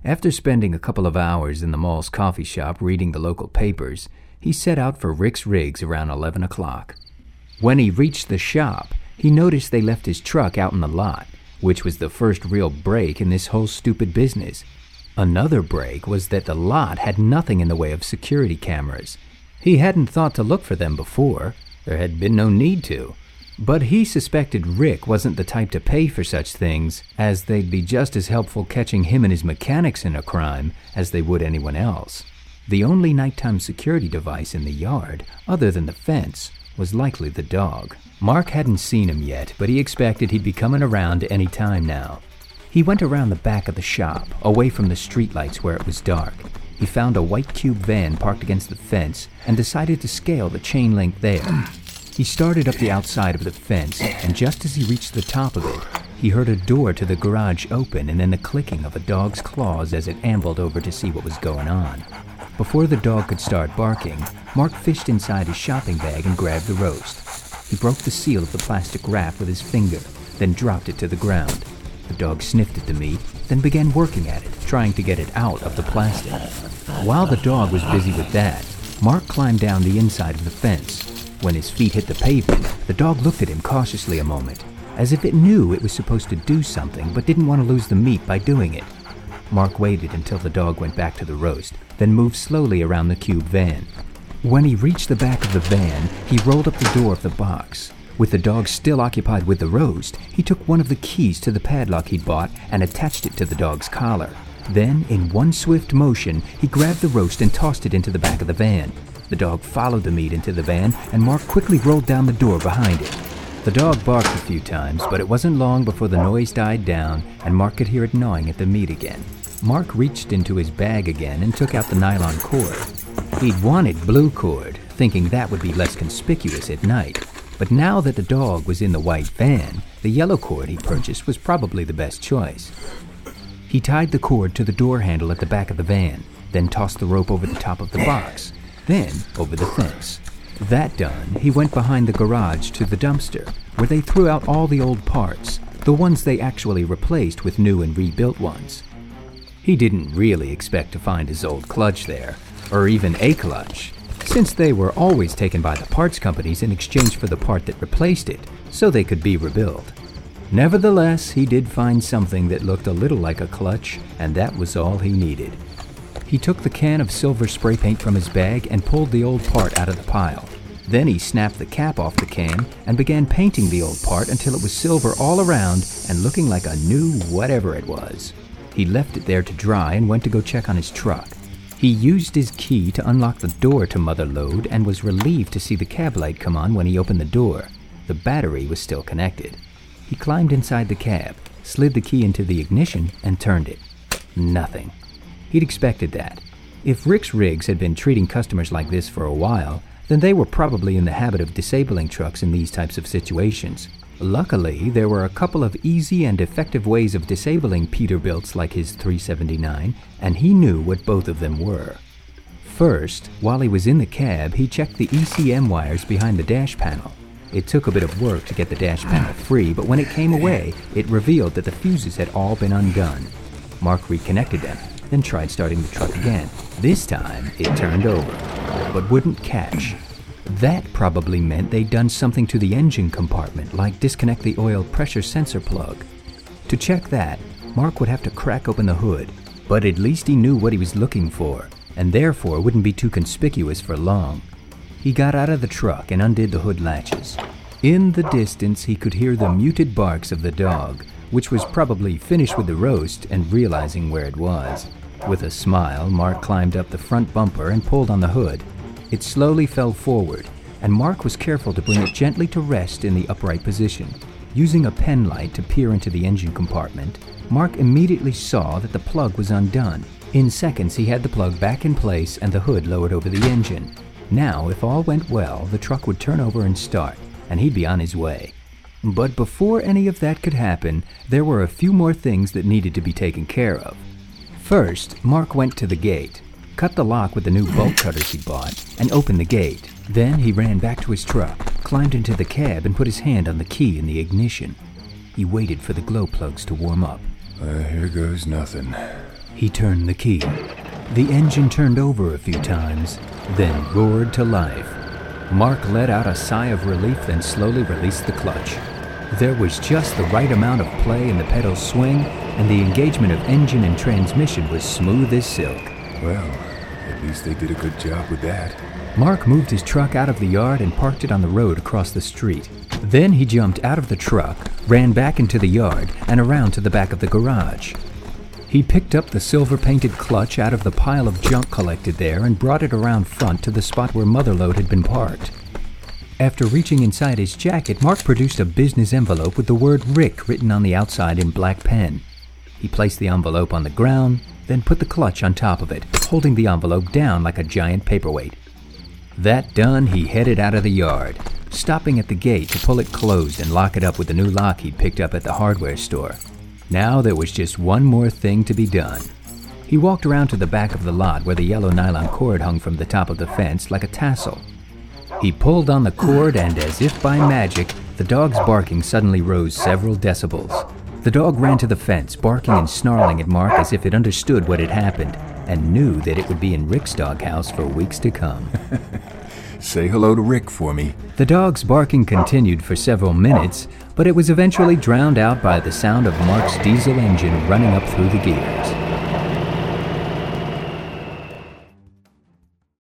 After spending a couple of hours in the mall's coffee shop reading the local papers, he set out for Rick's Rigs around 11 o'clock. When he reached the shop, he noticed they left his truck out in the lot, which was the first real break in this whole stupid business. Another break was that the lot had nothing in the way of security cameras. He hadn't thought to look for them before. There had been no need to. But he suspected Rick wasn't the type to pay for such things, as they'd be just as helpful catching him and his mechanics in a crime as they would anyone else. The only nighttime security device in the yard, other than the fence, was likely the dog. Mark hadn't seen him yet, but he expected he'd be coming around any time now. He went around the back of the shop, away from the streetlights where it was dark. He found a white cube van parked against the fence and decided to scale the chain link there. He started up the outside of the fence, and just as he reached the top of it, he heard a door to the garage open and then the clicking of a dog's claws as it ambled over to see what was going on. Before the dog could start barking, Mark fished inside his shopping bag and grabbed the roast. He broke the seal of the plastic wrap with his finger, then dropped it to the ground. The dog sniffed at the meat, then began working at it, trying to get it out of the plastic. While the dog was busy with that, Mark climbed down the inside of the fence. When his feet hit the pavement, the dog looked at him cautiously a moment, as if it knew it was supposed to do something but didn't want to lose the meat by doing it. Mark waited until the dog went back to the roast, then moved slowly around the cube van. When he reached the back of the van, he rolled up the door of the box. With the dog still occupied with the roast, he took one of the keys to the padlock he'd bought and attached it to the dog's collar. Then, in one swift motion, he grabbed the roast and tossed it into the back of the van. The dog followed the meat into the van, and Mark quickly rolled down the door behind it. The dog barked a few times, but it wasn't long before the noise died down, and Mark could hear it gnawing at the meat again. Mark reached into his bag again and took out the nylon cord. He'd wanted blue cord, thinking that would be less conspicuous at night. But now that the dog was in the white van, the yellow cord he purchased was probably the best choice. He tied the cord to the door handle at the back of the van, then tossed the rope over the top of the box, then over the fence. That done, he went behind the garage to the dumpster, where they threw out all the old parts, the ones they actually replaced with new and rebuilt ones. He didn't really expect to find his old clutch there, or even a clutch, since they were always taken by the parts companies in exchange for the part that replaced it, so they could be rebuilt. Nevertheless, he did find something that looked a little like a clutch, and that was all he needed. He took the can of silver spray paint from his bag and pulled the old part out of the pile. Then he snapped the cap off the can and began painting the old part until it was silver all around and looking like a new whatever it was. He left it there to dry and went to go check on his truck. He used his key to unlock the door to Mother Lode and was relieved to see the cab light come on when he opened the door. The battery was still connected. He climbed inside the cab, slid the key into the ignition, and turned it. Nothing. He'd expected that. If Rick's Rigs had been treating customers like this for a while, then they were probably in the habit of disabling trucks in these types of situations. Luckily, there were a couple of easy and effective ways of disabling Peterbilts like his 379, and he knew what both of them were. First, while he was in the cab, he checked the ECM wires behind the dash panel. It took a bit of work to get the dash panel free, but when it came away, it revealed that the fuses had all been undone. Mark reconnected them, then tried starting the truck again. This time, it turned over, but wouldn't catch. That probably meant they'd done something to the engine compartment, like disconnect the oil pressure sensor plug. To check that, Mark would have to crack open the hood, but at least he knew what he was looking for, and therefore wouldn't be too conspicuous for long. He got out of the truck and undid the hood latches. In the distance, he could hear the muted barks of the dog, which was probably finished with the roast and realizing where it was. With a smile, Mark climbed up the front bumper and pulled on the hood. It slowly fell forward, and Mark was careful to bring it gently to rest in the upright position. Using a pen light to peer into the engine compartment, Mark immediately saw that the plug was undone. In seconds, he had the plug back in place and the hood lowered over the engine. Now, if all went well, the truck would turn over and start, and he'd be on his way. But before any of that could happen, there were a few more things that needed to be taken care of. First, Mark went to the gate, cut the lock with the new bolt cutters he bought, and opened the gate. Then he ran back to his truck, climbed into the cab, and put his hand on the key in the ignition. He waited for the glow plugs to warm up. Here goes nothing. He turned the key. The engine turned over a few times, then roared to life. Mark let out a sigh of relief, then slowly released the clutch. There was just the right amount of play in the pedal's swing, and the engagement of engine and transmission was smooth as silk. Well, at least they did a good job with that. Mark moved his truck out of the yard and parked it on the road across the street. Then he jumped out of the truck, ran back into the yard, and around to the back of the garage. He picked up the silver-painted clutch out of the pile of junk collected there and brought it around front to the spot where Motherlode had been parked. After reaching inside his jacket, Mark produced a business envelope with the word Rick written on the outside in black pen. He placed the envelope on the ground, then put the clutch on top of it, holding the envelope down like a giant paperweight. That done, he headed out of the yard, stopping at the gate to pull it closed and lock it up with the new lock he'd picked up at the hardware store. Now there was just one more thing to be done. He walked around to the back of the lot where the yellow nylon cord hung from the top of the fence like a tassel. He pulled on the cord and, as if by magic, the dog's barking suddenly rose several decibels. The dog ran to the fence, barking and snarling at Mark as if it understood what had happened and knew that it would be in Rick's doghouse for weeks to come. Say hello to Rick for me. The dog's barking continued for several minutes, but it was eventually drowned out by the sound of Mark's diesel engine running up through the gears.